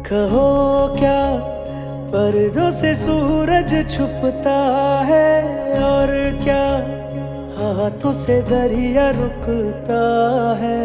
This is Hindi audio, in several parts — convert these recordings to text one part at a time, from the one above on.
कहो क्या पर्दों से सूरज छुपता है, और क्या हाथों से दरिया रुकता है।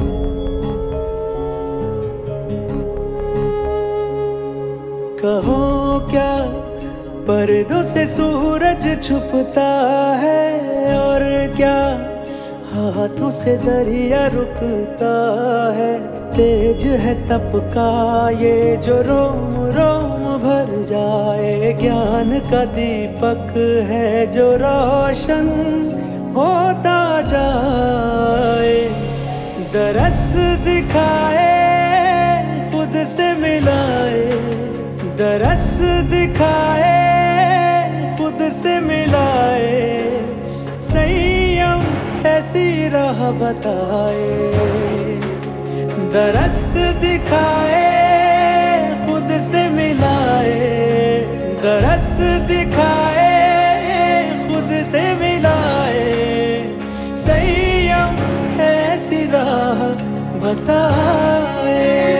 कहो क्या पर्दों से सूरज छुपता है, और क्या हाथों से दरिया रुकता है। तेज है तप का ये जो रोम रोम भर जाए, ज्ञान का दीपक है जो रोशन होता जाए। दरस दिखाए खुद से मिलाए, दरस दिखाए खुद से मिलाए। संयम ऐसी राह बताए, दरस दिखाए खुद से मिलाए। दरस दिखाए खुद से मिलाए, संयम ऐसी राह बताए।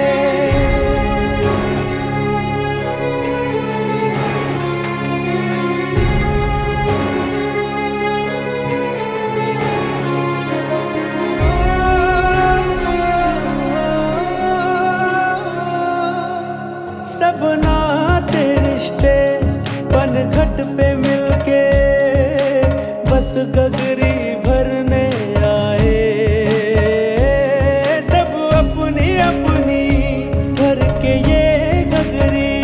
सब नाते रिश्ते पनघट पे मिलके बस गगरी भरने आए। सब अपनी अपनी भर के ये गगरी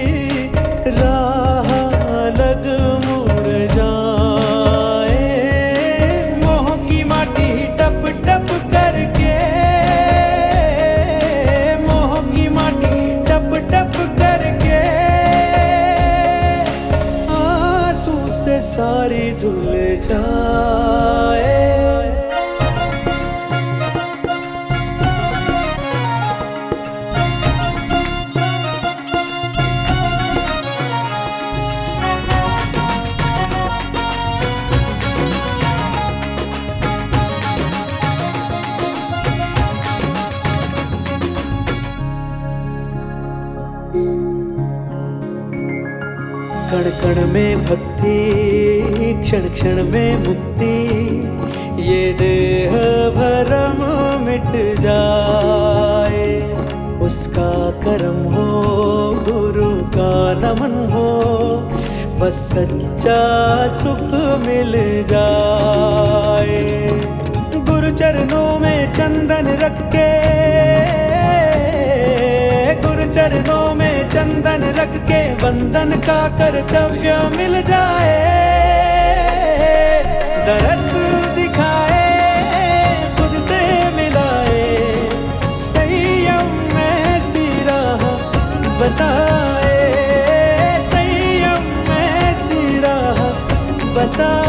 राह अलग मुड़ जाए। मोह की माटी टप टप करके, मोह की माटी टप टप करके आंसू से सारी धुल जाए। कण कण में भक्ति, क्षण क्षण में मुक्ति, ये देह भरम मिट जाए। उसका करम हो, गुरु का नमन हो, बस सच्चा सुख मिल जाए। गुरु चरणों में चंदन रख के, गुरु चरणों में चंदन रख के वंदन का कर्तव्य मिल जाए। दरस दिखाए खुद से मिलाए, संयम ऐसी राह बताए। संयम ऐसी राह बताए।